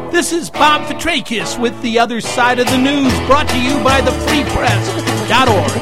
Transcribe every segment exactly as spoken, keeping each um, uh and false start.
This is Bob Petrakis with The Other Side of the News, brought to you by the free press dot org.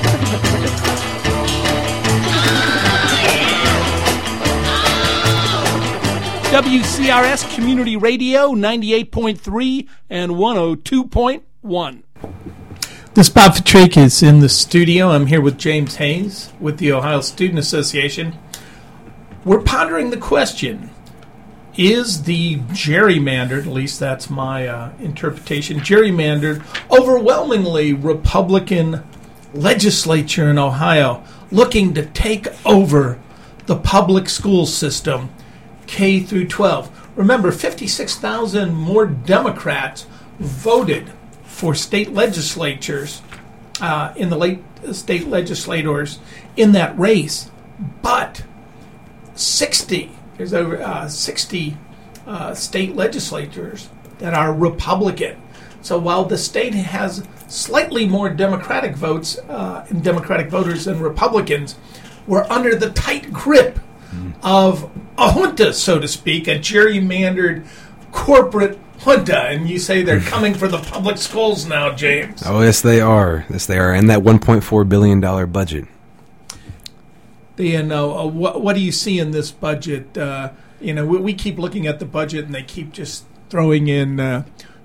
W C R S Community Radio, ninety-eight point three and one oh two point one. This is Bob Petrakis in the studio. I'm here with James Hayes with the Ohio Student Association. We're pondering the question, is the gerrymandered, at least that's my uh, interpretation, gerrymandered, overwhelmingly Republican legislature in Ohio looking to take over the public school system, K through twelve. Remember, fifty-six thousand more Democrats voted for state legislatures, uh, in the late state legislators in that race, but sixty There's over uh, sixty uh, state legislatures that are Republican. So while the state has slightly more Democratic votes uh, and Democratic voters than Republicans, we're under the tight grip of a junta, so to speak, a gerrymandered corporate junta. And you say they're coming for the public schools now, James. Oh, yes, they are. Yes, they are. And that one point four billion dollars budget. You know, uh, what, what do you see in this budget? Uh, you know, we, we keep looking at the budget, and they keep just throwing in uh,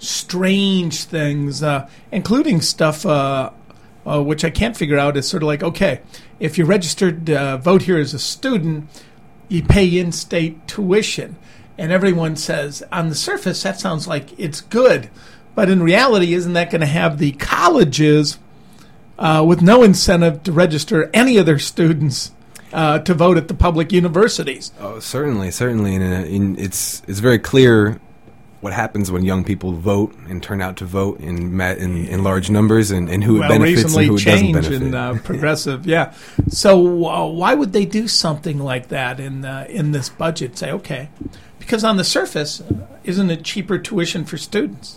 strange things, uh, including stuff uh, uh, which I can't figure out. Is sort of like, okay, if you're registered to uh, vote here as a student, you pay in-state tuition. And everyone says, on the surface, that sounds like it's good. But in reality, isn't that going to have the colleges uh, with no incentive to register any of their students Uh, to vote at the public universities? Oh, certainly, certainly, and uh, in, it's it's very clear what happens when young people vote and turn out to vote in ma- in, in large numbers, and, and who well, it benefits and who it doesn't benefit. In, uh, progressive, yeah. So uh, why would they do something like that in uh, in this budget? Say, okay, because on the surface, uh, isn't it cheaper tuition for students?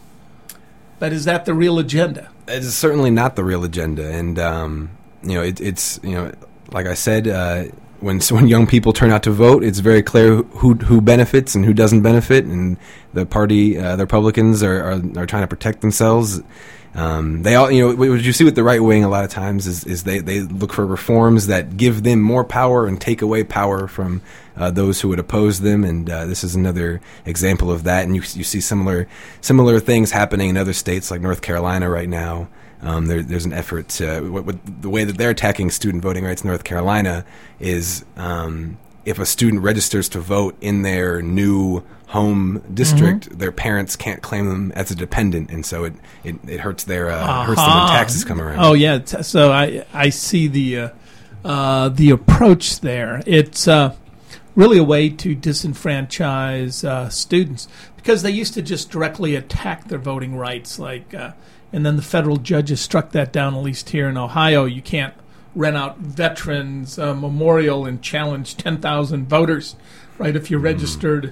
But is that the real agenda? It's certainly not the real agenda, and um, you know, it, it's you know. Like I said, uh, when so when young people turn out to vote, it's very clear who who benefits and who doesn't benefit, and the party, uh, the Republicans, are, are are trying to protect themselves. Um, they all, you know, what you see with the right wing a lot of times is is they, they look for reforms that give them more power and take away power from uh, those who would oppose them, and uh, this is another example of that. And you you see similar similar things happening in other states like North Carolina right now. Um, there, there's an effort to, what, what, the way that they're attacking student voting rights in North Carolina is um, if a student registers to vote in their new home district, mm-hmm. their parents can't claim them as a dependent, and so it, it, it hurts their uh, uh-huh. hurts them when taxes come around. Oh yeah, so I I see the uh, uh, the approach there. It's uh, really a way to disenfranchise uh, students because they used to just directly attack their voting rights, like. Uh, And then the federal judges struck that down, at least here in Ohio. You can't rent out Veterans uh, Memorial and challenge ten thousand voters, right? If you're registered,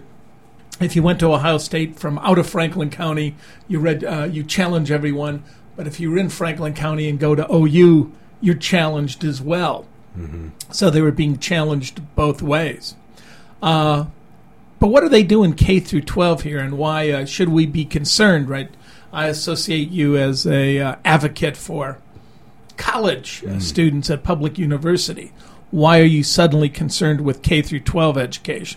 if you went to Ohio State from out of Franklin County, you read, uh, you challenge everyone. But if you're in Franklin County and go to O U, you're challenged as well. Mm-hmm. So they were being challenged both ways. Uh, but what are they doing K through twelve here, and why uh, should we be concerned, right? I associate you as a uh, advocate for college uh, mm. students at public university. Why are you suddenly concerned with K through twelve education?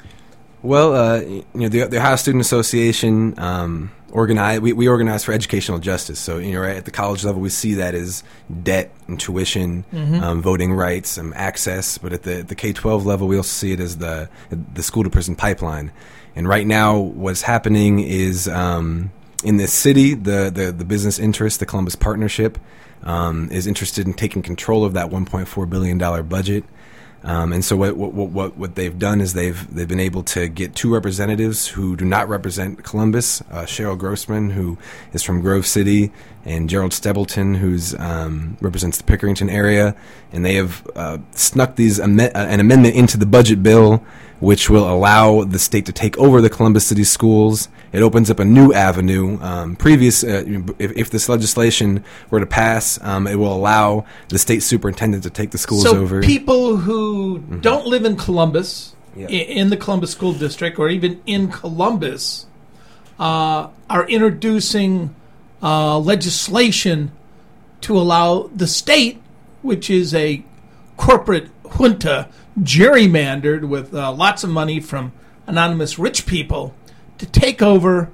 Well, uh, you know, the, the Ohio Student Association um, organize. We, we organize for educational justice. So, you know, right at the college level, we see that as debt and tuition, mm-hmm. um, voting rights, and access. But at the the K twelve level, we also see it as the the school to prison pipeline. And right now, what's happening is. Um, In this city, the, the, the business interest, the Columbus Partnership, um, is interested in taking control of that one point four billion dollars budget. Um, and so what, what what what they've done is they've they've been able to get two representatives who do not represent Columbus, uh, Cheryl Grossman, who is from Grove City, and Gerald Stebleton, who's um, represents the Pickerington area, and they have uh, snuck these am- an amendment into the budget bill, which will allow the state to take over the Columbus City schools. It opens up a new avenue. Um, previous, uh, if, if this legislation were to pass, um, it will allow the state superintendent to take the schools so over. So people who mm-hmm. don't live in Columbus, yeah. in the Columbus School District, or even in Columbus, uh, are introducing uh, legislation to allow the state, which is a corporate junta, gerrymandered with uh, lots of money from anonymous rich people, to take over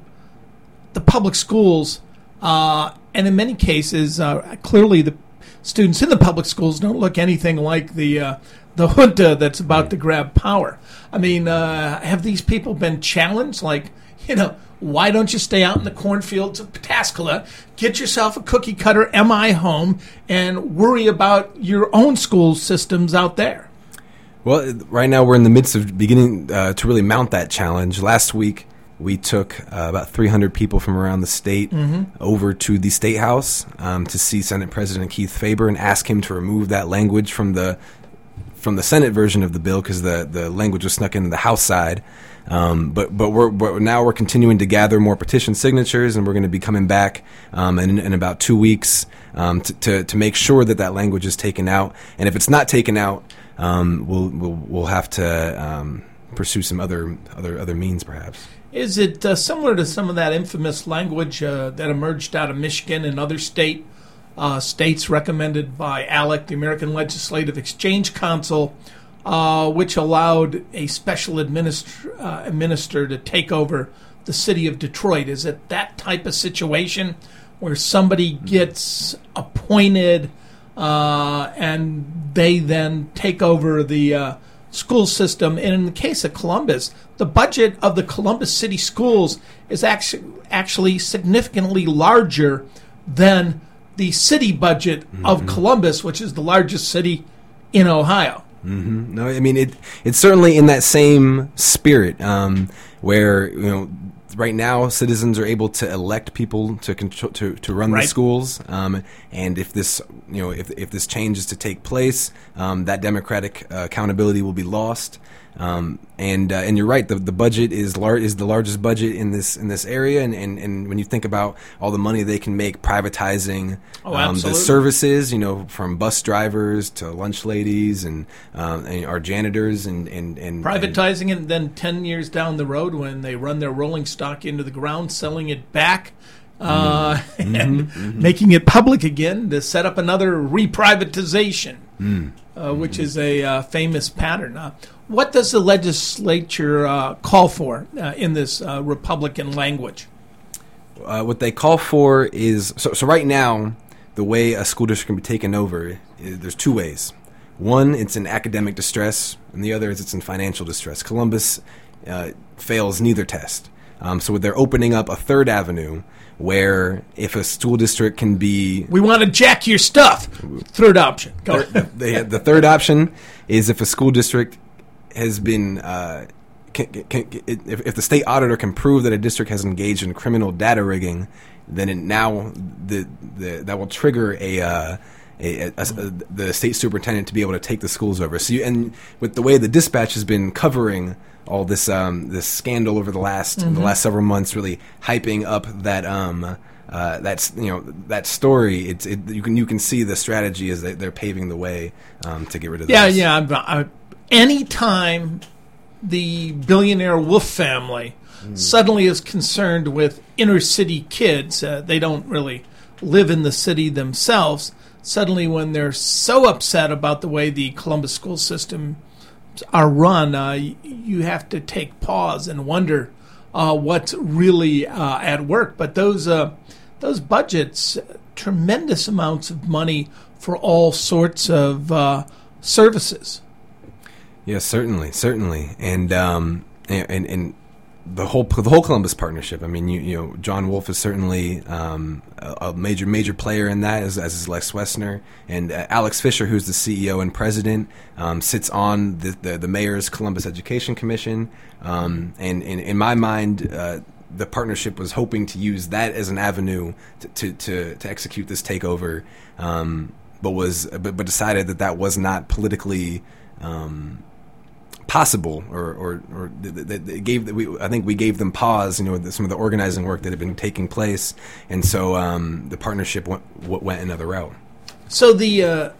the public schools. Uh, and in many cases, uh, clearly the students in the public schools don't look anything like the uh, the junta that's about to grab power. I mean, uh, have these people been challenged? Like, you know, why don't you stay out in the cornfields of Pataskala, get yourself a cookie-cutter M I home, and worry about your own school systems out there? Well, right now we're in the midst of beginning uh, to really mount that challenge. Last week, we took uh, about three hundred people from around the state mm-hmm. over to the State House um, to see Senate President Keith Faber and ask him to remove that language from the from the Senate version of the bill, because the, the language was snuck into the House side. Um, but but we're, we're now we're continuing to gather more petition signatures, and we're going to be coming back um, in, in about two weeks um, to, to to make sure that that language is taken out. And if it's not taken out, um, we'll we'll we'll have to um, pursue some other other other means, perhaps. Is it uh, similar to some of that infamous language uh, that emerged out of Michigan and other state uh, states recommended by ALEC, the American Legislative Exchange Council, uh, which allowed a special administr- uh, administrator to take over the city of Detroit? Is it that type of situation where somebody gets appointed uh, and they then take over the uh, school system? And in the case of Columbus, the budget of the Columbus City Schools is actually actually significantly larger than the city budget mm-hmm. of Columbus, which is the largest city in Ohio. Mm-hmm. No, I mean it. It's certainly in that same spirit um, where, you know, right now citizens are able to elect people to control, to to run right. the schools, um, and if this you know if if this change is to take place, um, that democratic uh, accountability will be lost. Um, and uh, and you're right. The the budget is lar- is the largest budget in this in this area, and, and, and when you think about all the money they can make privatizing oh, um, the services, you know, from bus drivers to lunch ladies and, um, and our janitors and and, and privatizing and, it, and then ten years down the road, when they run their rolling stock into the ground, selling it back. Uh, mm-hmm. and mm-hmm. making it public again to set up another reprivatization, mm. uh, which mm-hmm. is a uh, famous pattern. Uh, what does the legislature uh, call for uh, in this uh, Republican language? Uh, what they call for is, so, so right now, the way a school district can be taken over, is, there's two ways. One, it's in academic distress, and the other is it's in financial distress. Columbus uh, fails neither test. Um, so they're opening up a third avenue where if a school district can be... We want to jack your stuff. Third option. Go the, the, the third option is if a school district has been... Uh, can, can, if, if the state auditor can prove that a district has engaged in criminal data rigging, then it now the, the that will trigger a... Uh, A, a, a, the state superintendent to be able to take the schools over. So, you, and with the way the Dispatch has been covering all this um, this scandal over the last mm-hmm. the last several months, really hyping up that um uh, that's you know that story. It's it, you can you can see the strategy is that they're paving the way um, to get rid of. Yeah, this. yeah. I, I, anytime the billionaire Wolf family mm. suddenly is concerned with inner city kids, uh, they don't really live in the city themselves. Suddenly, when they're so upset about the way the Columbus school system are run, uh, you have to take pause and wonder uh, what's really uh, at work. But those uh, those budgets, tremendous amounts of money for all sorts of uh, services. Yes, certainly, certainly, and um, and and the whole the whole Columbus partnership. I mean, you you know, John Wolf is certainly um, a, a major major player in that, as, as is Lex Wessner, and uh, Alex Fisher, who's the C E O and president, um, sits on the, the the mayor's Columbus Education Commission. Um, and, and in my mind, uh, the partnership was hoping to use that as an avenue to to, to, to execute this takeover, um, but was but, but decided that that was not politically Um, possible, or or, or they gave we I think we gave them pause, you know, some of the organizing work that had been taking place, and so um, the partnership went went another route. So the uh,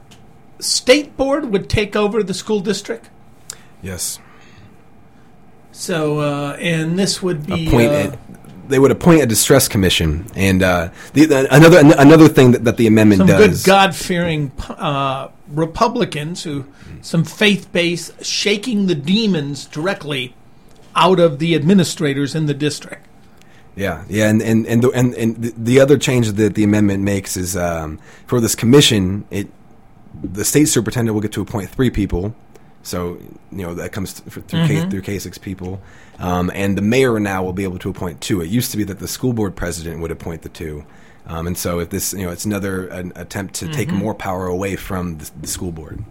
state board would take over the school district. Yes. So uh, and this would be Appoint uh, they would appoint a distress commission, and uh, the, the, another another thing that, that the amendment some does. Some good God-fearing uh, Republicans who, some faith-based, shaking the demons directly out of the administrators in the district. Yeah, yeah, and and and the, and, and the other change that the amendment makes is um, for this commission, it the state superintendent will get to appoint three people. So, you know, that comes through mm-hmm. K, through K six people. Um, and the mayor now will be able to appoint two. It used to be that the school board president would appoint the two. Um, and so if this, you know, it's another an attempt to mm-hmm. take more power away from the, the school board.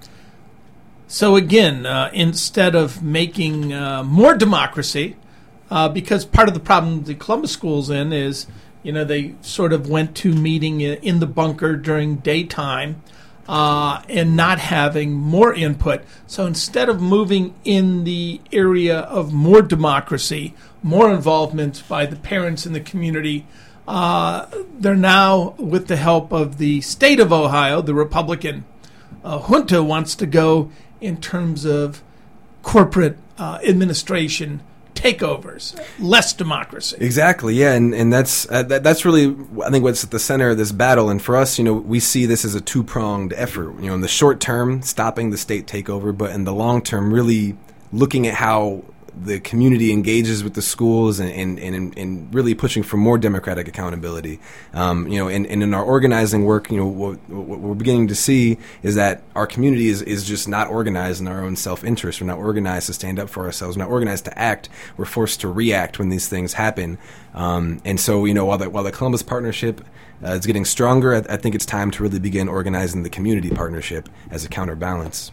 So again, uh, instead of making uh, more democracy, uh, because part of the problem the Columbus schools in is, you know, they sort of went to meeting in the bunker during daytime. Uh, and not having more input. So instead of moving in the area of more democracy, more involvement by the parents in the community, uh, they're now, with the help of the state of Ohio, the Republican uh, junta wants to go in terms of corporate uh, administration takeovers, less democracy. Exactly, yeah, and and that's uh, that, that's really, I think, what's at the center of this battle. And for us, you know, we see this as a two-pronged effort. You know, in the short term, stopping the state takeover, but in the long term, really looking at how the community engages with the schools and and, and, and really pushing for more democratic accountability. Um, you know, and, and in our organizing work, you know, what, what we're beginning to see is that our community is, is just not organized in our own self-interest. We're not organized to stand up for ourselves. We're not organized to act. We're forced to react when these things happen. Um, and so, you know, while the, while the Columbus Partnership uh, is getting stronger, I, I think it's time to really begin organizing the community partnership as a counterbalance.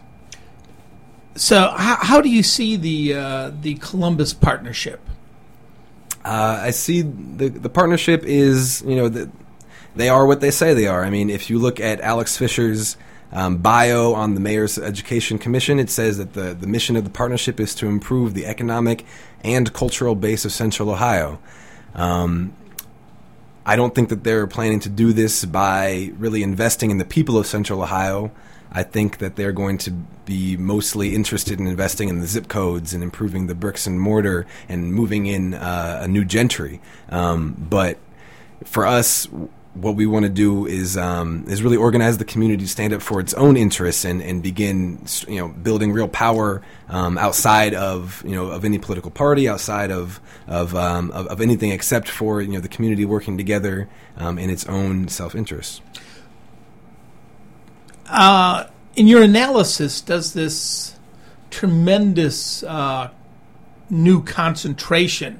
So, how, how do you see the uh, the Columbus Partnership? Uh, I see the the partnership is, you know, the, they are what they say they are. I mean, if you look at Alex Fisher's um, bio on the Mayor's Education Commission, it says that the, the mission of the partnership is to improve the economic and cultural base of Central Ohio. Um, I don't think that they're planning to do this by really investing in the people of Central Ohio. I think that they're going to be mostly interested in investing in the zip codes and improving the bricks and mortar and moving in uh, a new gentry. Um, but for us, what we want to do is um, is really organize the community to stand up for its own interests and, and begin, you know, building real power um, outside of, you know, of any political party, outside of of, um, of of anything except for, you know, the community working together um, in its own self-interest. Uh, in your analysis, does this tremendous uh, new concentration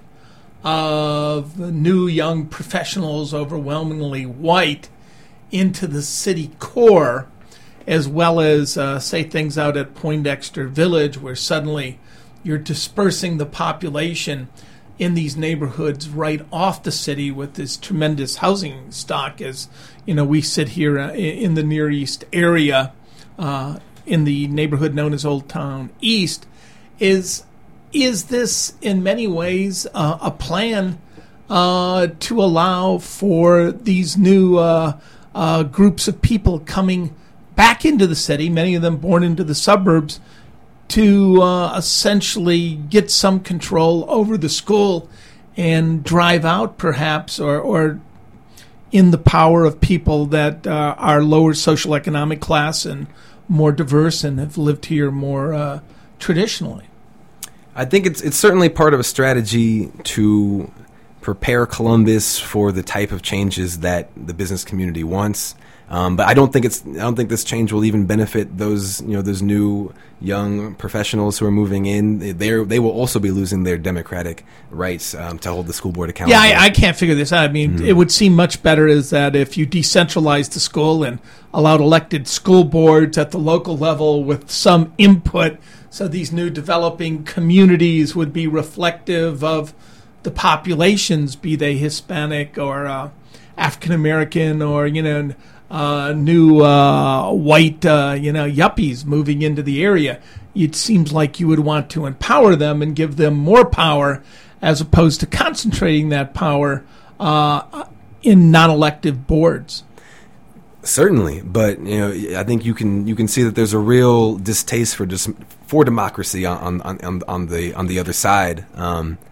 of new young professionals, overwhelmingly white, into the city core, as well as, uh, say, things out at Poindexter Village, where suddenly you're dispersing the population in these neighborhoods right off the city with this tremendous housing stock, as you know, we sit here uh, in the Near East area, uh, in the neighborhood known as Old Town East. Is is this in many ways uh, a plan uh, to allow for these new uh, uh, groups of people coming back into the city, many of them born into the suburbs, to uh, essentially get some control over the school and drive out perhaps or, or in the power of people that uh, are lower social economic class and more diverse and have lived here more uh, traditionally? I think it's it's certainly part of a strategy to prepare Columbus for the type of changes that the business community wants. Um, but I don't think it's. I don't think this change will even benefit those, you know, those new young professionals who are moving in. They they will also be losing their democratic rights um, to hold the school board accountable. Yeah, I, I can't figure this out. I mean, mm-hmm. It would seem much better is that if you decentralized the school and allowed elected school boards at the local level with some input, so these new developing communities would be reflective of the populations, be they Hispanic or uh, African American or, you know, Uh, new uh, white, uh, you know, yuppies moving into the area. It seems like you would want to empower them and give them more power, as opposed to concentrating that power uh, in non-elective boards. Certainly, but you know, I think you can you can see that there's a real distaste for dis- for democracy on on, on on the on the other side. Um,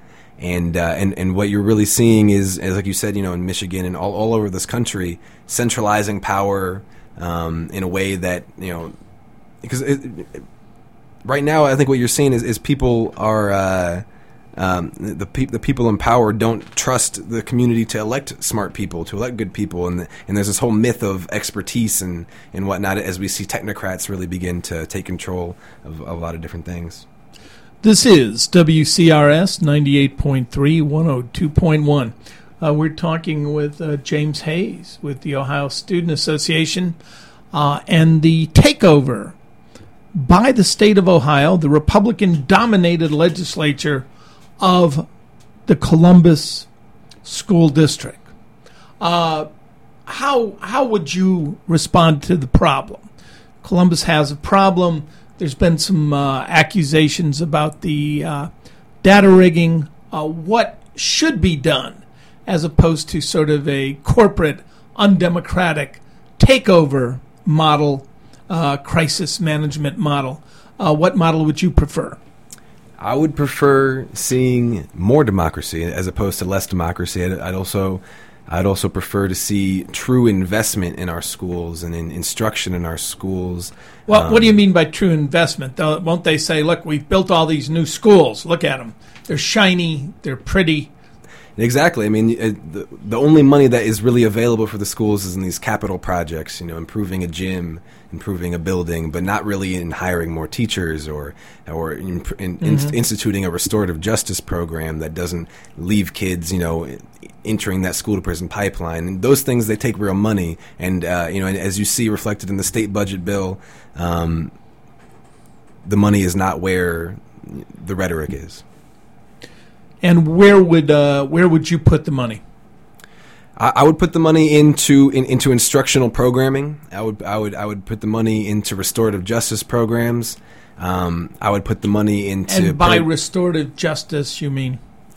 And, uh, and and what you're really seeing is, is, like you said, you know, in Michigan and all, all over this country, centralizing power um, in a way that, you know, because it, it, right now I think what you're seeing is, is people are, uh, um, the, pe- the people in power don't trust the community to elect smart people, to elect good people. And the, and there's this whole myth of expertise and, and whatnot as we see technocrats really begin to take control of, of a lot of different things. This is W C R S ninety-eight point three, one oh two point one. Uh, we're talking with uh, James Hayes with the Ohio Student Association uh, and the takeover by the state of Ohio, the Republican-dominated legislature of the Columbus School District. Uh, how how would you respond to the problem? Columbus has a problem. There's been some uh, accusations about the uh, data rigging. Uh, what should be done as opposed to sort of a corporate, undemocratic takeover model, uh, crisis management model? Uh, what model would you prefer? I would prefer seeing more democracy as opposed to less democracy. I'd, I'd also I'd also prefer to see true investment in our schools and in instruction in our schools. Well, um, what do you mean by true investment? Though, won't they say, look, we've built all these new schools. Look at them. They're shiny. They're pretty. Exactly. I mean, the, the only money that is really available for the schools is in these capital projects, you know, improving a gym, improving a building, but not really in hiring more teachers or or in, in, mm-hmm. in, instituting a restorative justice program that doesn't leave kids, you know, entering that school to prison pipeline. And those things, they take real money. And, uh, you know, as you see reflected in the state budget bill, um, the money is not where the rhetoric is. And where would uh, where would you put the money? I, I would put the money into in, into instructional programming. I would I would I would put the money into restorative justice programs. Um, I would put the money into. And by pro- restorative justice, you mean?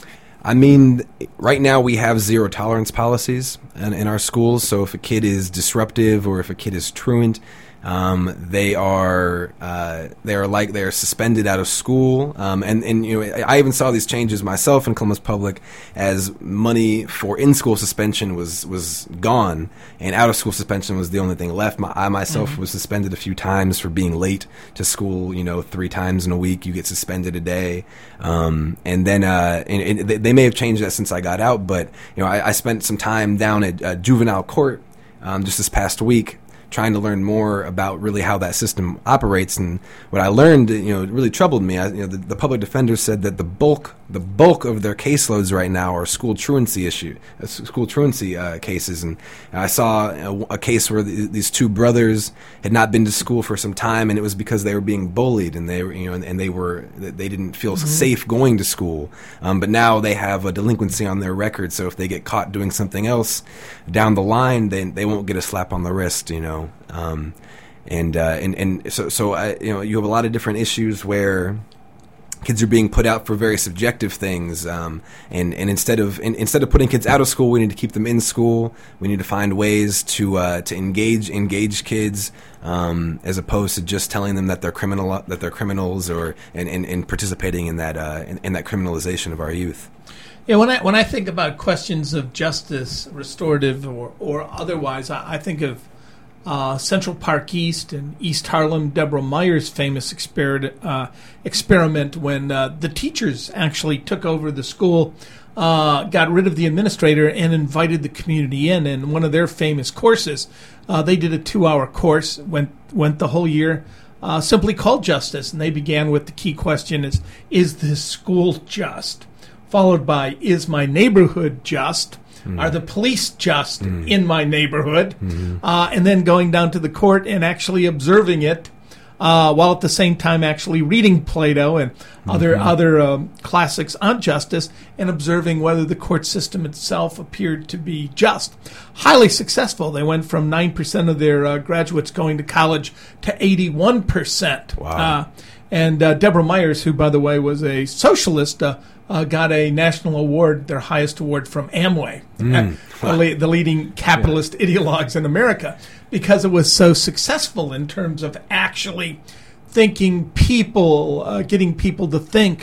I mean, right now we have zero tolerance policies in, in our schools. So if a kid is disruptive or if a kid is truant, Um, they are uh, they are like they are suspended out of school, um, and and you know I even saw these changes myself in Columbus Public as money for in-school suspension was was gone, and out-of-school suspension was the only thing left. My, I myself mm-hmm. was suspended a few times for being late to school. You know, three times in a week you get suspended a day, um, and then uh, and, and they may have changed that since I got out. But you know, I, I spent some time down at uh, juvenile court um, just this past week, trying to learn more about really how that system operates. And what I learned, you know, it really troubled me. I, you know, the, the public defender said that the bulk, the bulk of their caseloads right now are school truancy issue, uh, school truancy uh, cases. And I saw a, a case where the, these two brothers had not been to school for some time, and it was because they were being bullied, and they were, you know, and, and they were, they didn't feel mm-hmm. safe going to school. Um, but now they have a delinquency on their record, so if they get caught doing something else down the line, then they won't get a slap on the wrist, you know. Um, and, uh, and, and so, so, I, you know, you have a lot of different issues where kids are being put out for very subjective things. Um, and, and instead of, in, instead of putting kids out of school, we need to keep them in school. We need to find ways to, uh, to engage, engage kids, um, as opposed to just telling them that they're criminal, that they're criminals or, and, and, and participating in that, uh, in, in that criminalization of our youth. Yeah, when I when I think about questions of justice, restorative or, or otherwise, I, I think of uh, Central Park East and East Harlem, Deborah Meyer's famous exper- uh, experiment when uh, the teachers actually took over the school, uh, got rid of the administrator, and invited the community in. And one of their famous courses, uh, they did a two-hour course, went went the whole year, uh, simply called Justice. And they began with the key question is, is this school just? Followed by, is my neighborhood just? Mm. Are the police just mm. in my neighborhood? Mm-hmm. Uh, and then going down to the court and actually observing it, uh, while at the same time actually reading Plato and mm-hmm. other other um, classics on justice, and observing whether the court system itself appeared to be just. Highly successful. They went from nine percent of their uh, graduates going to college to eighty-one percent. Wow. Uh, and uh, Deborah Myers, who, by the way, was a socialist, uh, Uh, got a national award, their highest award from Amway, mm. the, le- the leading capitalist yeah. ideologues in America, because it was so successful in terms of actually thinking people, uh, getting people to think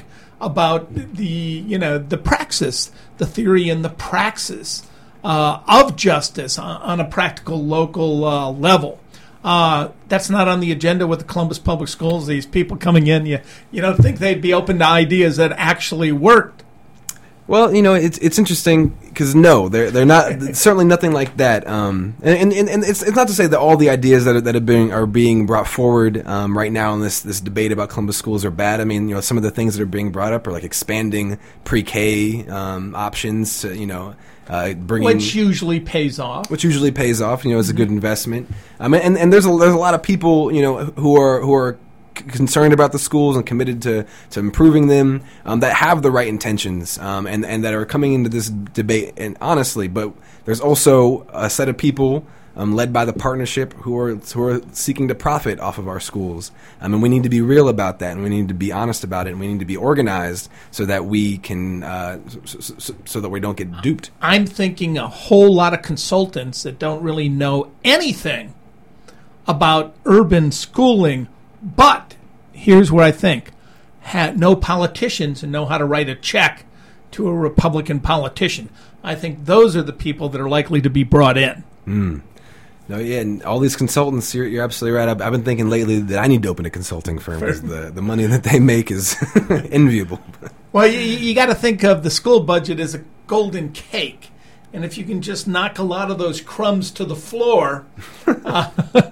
about the, you know, the praxis, the theory and the praxis uh, of justice on, on a practical local uh, level. Uh, that's not on the agenda with the Columbus Public Schools. These people coming in, you, you don't think they'd be open to ideas that actually worked. Well, you know, it's it's interesting because no, they're they're not certainly nothing like that. Um, and, and and it's it's not to say that all the ideas that are, that are being are being brought forward um, right now in this this debate about Columbus schools are bad. I mean, you know, some of the things that are being brought up are like expanding pre-K um, options to, you know, uh, bringing which usually pays off. Which usually pays off. You know, is a good investment. Um, and and there's a there's a lot of people, you know, who are who are. concerned about the schools and committed to, to improving them, um, that have the right intentions, um, and, and that are coming into this debate, and honestly, but there's also a set of people um, led by the partnership who are who are seeking to profit off of our schools. Um, and we need to be real about that, and we need to be honest about it, and we need to be organized so that we can, uh, so, so, so that we don't get duped. I'm thinking a whole lot of consultants that don't really know anything about urban schooling. But here's where I think ha- no politicians know how to write a check to a Republican politician. I think those are the people that are likely to be brought in. Mm. No, yeah, and all these consultants, you're, you're absolutely right. I've, I've been thinking lately that I need to open a consulting firm because the, the money that they make is enviable. Well, you, you got to think of the school budget as a golden cake. And if you can just knock a lot of those crumbs to the floor, uh,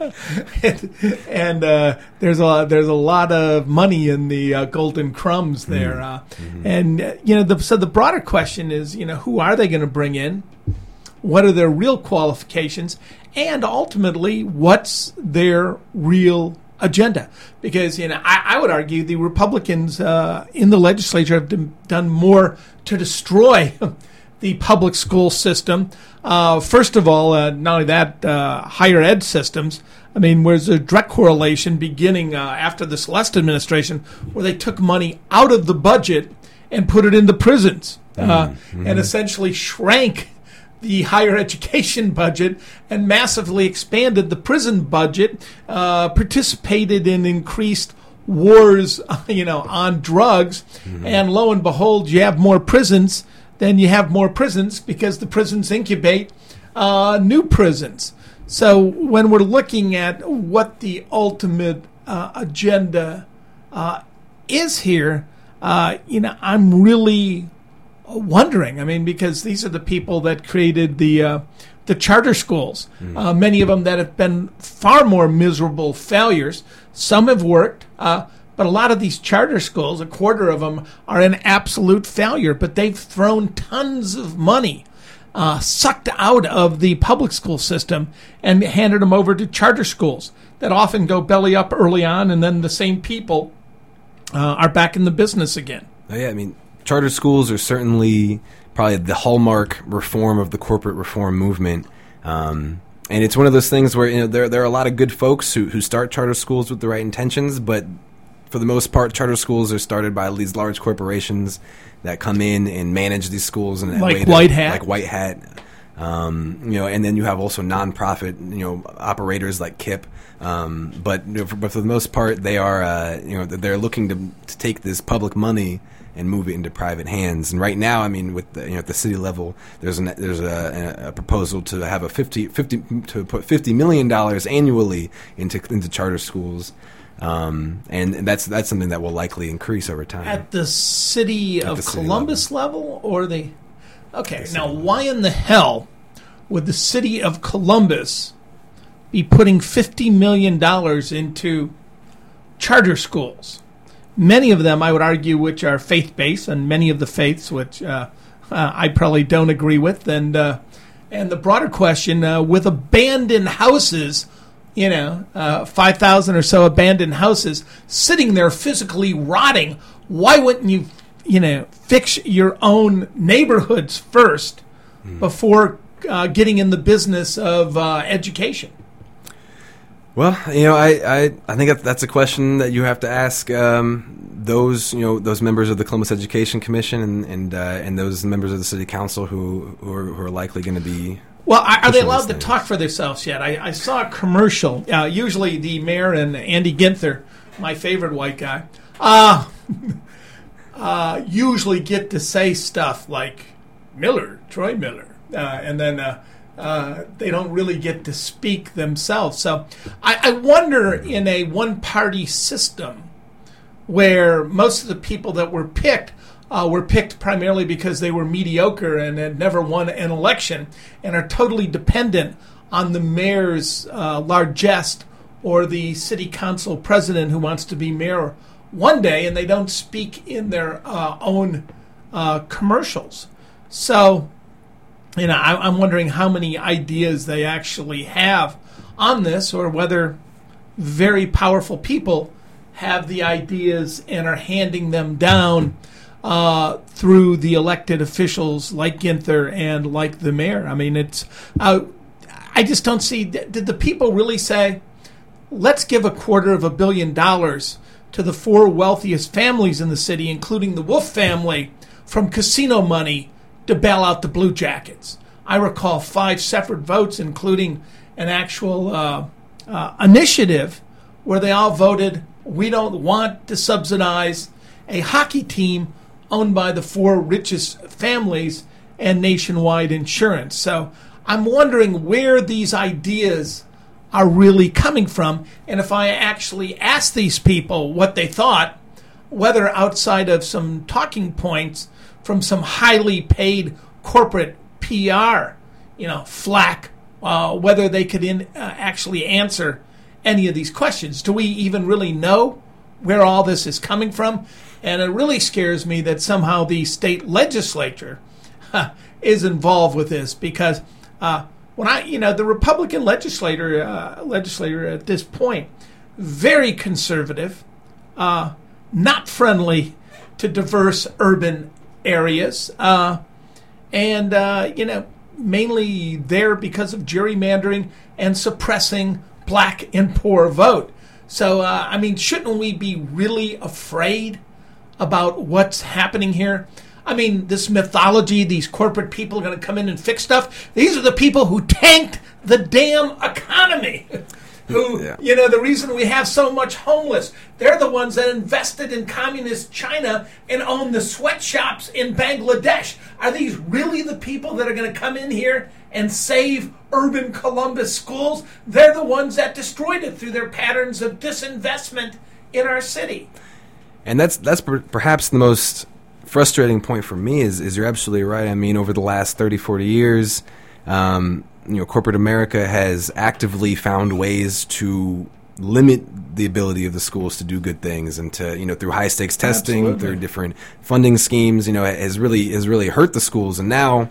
and, and uh, there's a there's a lot of money in the uh, golden crumbs there. Uh, mm-hmm. And uh, you know, the, so the broader question is, you know, who are they going to bring in? What are their real qualifications? And ultimately, what's their real agenda? Because, you know, I, I would argue the Republicans uh, in the legislature have d- done more to destroy the public school system. Uh, first of all, uh, not only that, uh, higher ed systems. I mean, there's a direct correlation beginning uh, after the Celeste administration where they took money out of the budget and put it into prisons uh, mm-hmm. and essentially shrank the higher education budget and massively expanded the prison budget, uh, participated in increased wars, you know, on drugs. Mm-hmm. And lo and behold, you have more prisons. Then you have more prisons because the prisons incubate uh, new prisons. So when we're looking at what the ultimate uh, agenda uh, is here, uh, you know, I'm really wondering. I mean, because these are the people that created the uh, the charter schools. Mm. Uh, many of them that have been far more miserable failures. Some have worked. Uh, But a lot of these charter schools, a quarter of them, are an absolute failure. But they've thrown tons of money, uh, sucked out of the public school system and handed them over to charter schools that often go belly up early on, and then the same people uh, are back in the business again. Oh, yeah, I mean, charter schools are certainly probably the hallmark reform of the corporate reform movement. Um, and it's one of those things where, you know, there there are a lot of good folks who, who start charter schools with the right intentions, but for the most part, charter schools are started by these large corporations that come in and manage these schools in a like way White to, Hat, like White Hat, um, you know. And then you have also nonprofit, you know, operators like KIPP. Um, but, you know, for, but for the most part, they are, uh, you know, they're looking to to take this public money and move it into private hands. And right now, I mean, with the, you know, at the city level, there's an, there's a, a proposal to have a fifty, fifty to put fifty million dollars annually into into charter schools. Um, and that's that's something that will likely increase over time. At the city At of the city Columbus level. level, or the okay. The now, why in the hell would the city of Columbus be putting fifty million dollars into charter schools? Many of them, I would argue, which are faith-based, and many of the faiths which uh, uh, I probably don't agree with. And uh, and the broader question, uh, with abandoned houses. You know, uh, five thousand or so abandoned houses sitting there physically rotting. Why wouldn't you, you know, fix your own neighborhoods first mm. before uh, getting in the business of uh, education? Well, you know, I, I, I think that's a question that you have to ask um, those, you know, those members of the Columbus Education Commission and and, uh, and those members of the City Council who who are, who are likely going to be. Well, are, are they allowed to talk for themselves yet? I, I saw a commercial. Uh, usually the mayor and Andy Ginther, my favorite white guy, uh, uh, usually get to say stuff like Miller, Troy Miller, uh, and then uh, uh, they don't really get to speak themselves. So I, I wonder, in a one-party system where most of the people that were picked uh, were picked primarily because they were mediocre and had never won an election and are totally dependent on the mayor's uh, largesse or the city council president who wants to be mayor one day, and they don't speak in their uh, own uh, commercials. So, you know, I, I'm wondering how many ideas they actually have on this, or whether very powerful people have the ideas and are handing them down uh, through the elected officials like Ginther and like the mayor. I mean, it's uh, I just don't see. Did the people really say, let's give a quarter of a billion dollars to the four wealthiest families in the city, including the Wolf family, from casino money to bail out the Blue Jackets? I recall five separate votes, including an actual uh, uh, initiative where they all voted, we don't want to subsidize a hockey team owned by the four richest families and nationwide insurance. So I'm wondering where these ideas are really coming from, and if I actually asked these people what they thought, whether outside of some talking points from some highly paid corporate P R, you know, flack, uh, whether they could in, uh, actually answer any of these questions. Do we even really know where all this is coming from? And it really scares me that somehow the state legislature huh, is involved with this, because uh, when I, you know, the Republican legislator, uh, legislator at this point, very conservative, uh, not friendly to diverse urban areas, uh, and, uh, you know, mainly there because of gerrymandering and suppressing black and poor vote. So, uh, I mean, shouldn't we be really afraid about what's happening here? I mean, this mythology, these corporate people are going to come in and fix stuff. These are the people who tanked the damn economy. Who, yeah. you know, the reason we have so much homeless. They're the ones that invested in communist China and own the sweatshops in Bangladesh. Are these really the people that are going to come in here and save urban Columbus schools? They're the ones that destroyed it through their patterns of disinvestment in our city. And that's that's per- perhaps the most frustrating point for me is, is you're absolutely right. I mean, over the last thirty, forty years, um, you know, corporate America has actively found ways to limit the ability of the schools to do good things, and to, you know, through high stakes testing, Absolutely. through different funding schemes, you know, has really has really hurt the schools. And now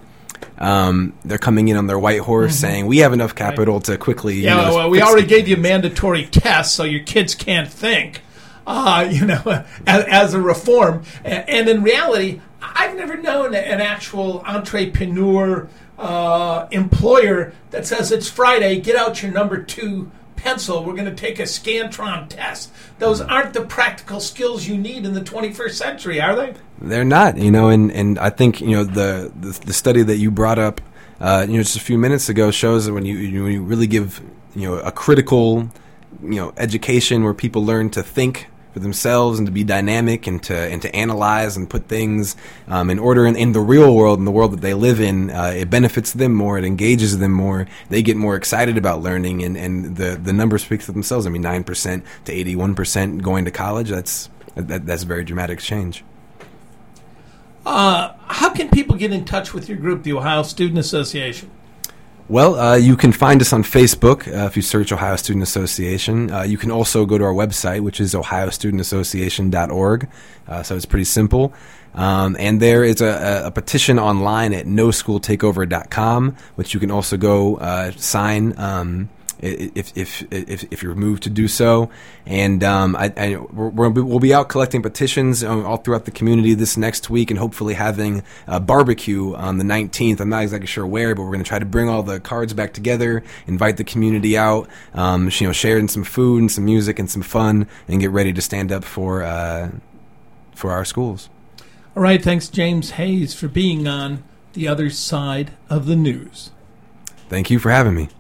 um, they're coming in on their white horse mm-hmm. saying we have enough capital right. to quickly. Yeah, you know, well, we already gave you mandatory tests, so your kids can't think. Uh, you know, as, as a reform. And, and in reality, I've never known an actual entrepreneur uh, employer that says it's Friday, get out your number two pencil, we're going to take a Scantron test. Those aren't the practical skills you need in the twenty-first century, are they? They're not, you know, and, and I think, you know, the, the, the study that you brought up, uh, you know, just a few minutes ago shows that when you, you, when you really give, you know, a critical, you know, education where people learn to think for themselves and to be dynamic and to and to analyze and put things um, in order in, in the real world, in the world that they live in, uh, it benefits them more, it engages them more, they get more excited about learning, and, and the, the numbers speak for themselves. I mean, nine percent to eighty-one percent going to college, that's that, that's a very dramatic change. Uh, how can people get in touch with your group, the Ohio Student Association? Well, uh, you can find us on Facebook uh, if you search Ohio Student Association. Uh, you can also go to our website, which is ohio student association dot org. Uh, so it's pretty simple. Um, and there is a, a petition online at no school takeover dot com, which you can also go uh, sign um, if, if if if you're moved to do so. And um, I, I, we're, we'll be out collecting petitions all throughout the community this next week, and hopefully having a barbecue on the nineteenth. I'm not exactly sure where, but we're going to try to bring all the cards back together, invite the community out, um, you know, sharing some food and some music and some fun, and get ready to stand up for uh, for our schools. All right, thanks, James Hayes, for being on the other side of the news. Thank you for having me.